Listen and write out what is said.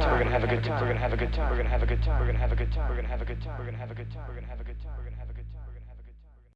time. We're gonna have a good time. We're gonna have a good time. We're gonna have a good time. We're gonna have a good time. We're gonna have a good time. We're gonna have a good time. We're gonna have a good time. We're gonna have a good time.